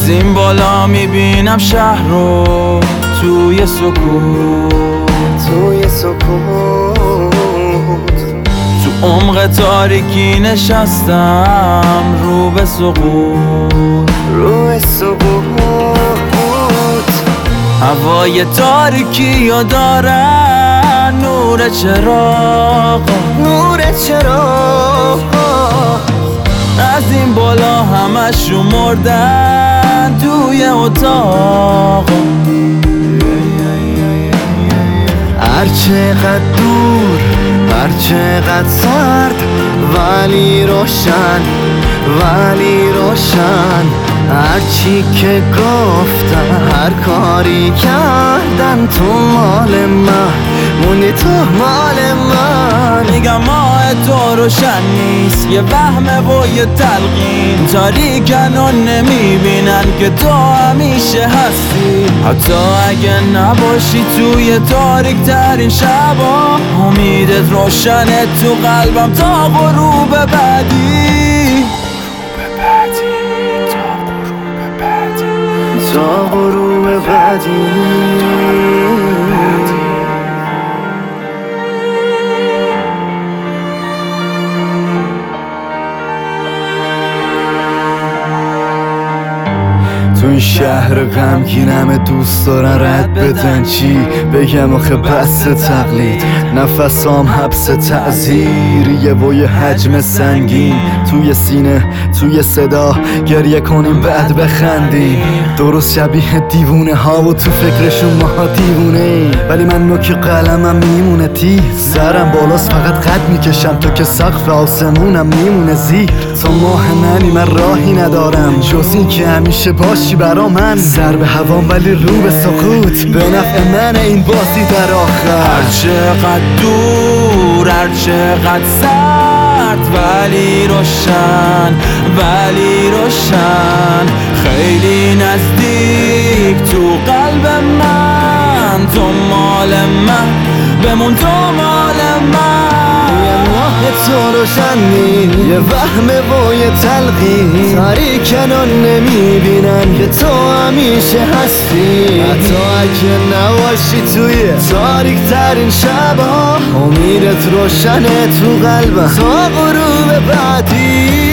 از این بالا میبینم شهر رو توی سکوت، توی سکوت. تو عمق تاریکی نشستم رو به سقوط، رو به سقوط. هوای تاریکی ها دارن نور چراغ، نور چراغ. از این بالا همشون مردن توی اتاق. هر چقدر دور، هر چقدر سرد، ولی روشن، ولی روشن. هر چی که گفتن، هر کاری کردن، تو مال من موندی، تو مال من. میگم ماه تو روشن نیست، یه وهمه و یه تلقین، تاریکن و نمیبینن که تو همیشه هستی. حتی اگه نباشی توی تاریک ترین شبا، امیدت روشنه تو قلبم تا غروب بعدی. تا غروب بعدی. تو این شهر غمگینم دوست دارن رد بدن، چی بگم آخه بس تقلید، نفسام حبس تعذیریه و یه حجم سنگین توی سینه، توی صدا گریه کنیم بعد بخندیم. درست شبیه دیوونه ها و تو فکرشون ما دیوونه، ولی من نوک قلمم میمونه تیز، سرم بالاست فقط قد میکشم تو که سقف آسمونم میمونه زیر. تو ماه منی من راهی ندارم جز این که همیشه باشی برا من، سر به هوام ولی رو به سقوط، به نفع من این بازی در آخر. هر چقدر دور، هر چقدر سرد، ولی روشن، ولی روشن. خیلی نزدیک تو قلب من، تو مال من، بمون تو مال من. تو روشنی، یه وهمه و یه تلقین، تاریکن و نمیبینن که تو همیشه هستی. حتی اگه نباشی توی تاریک ترین شبا، امیدت روشنه تو قلبم تا غروب بعدی.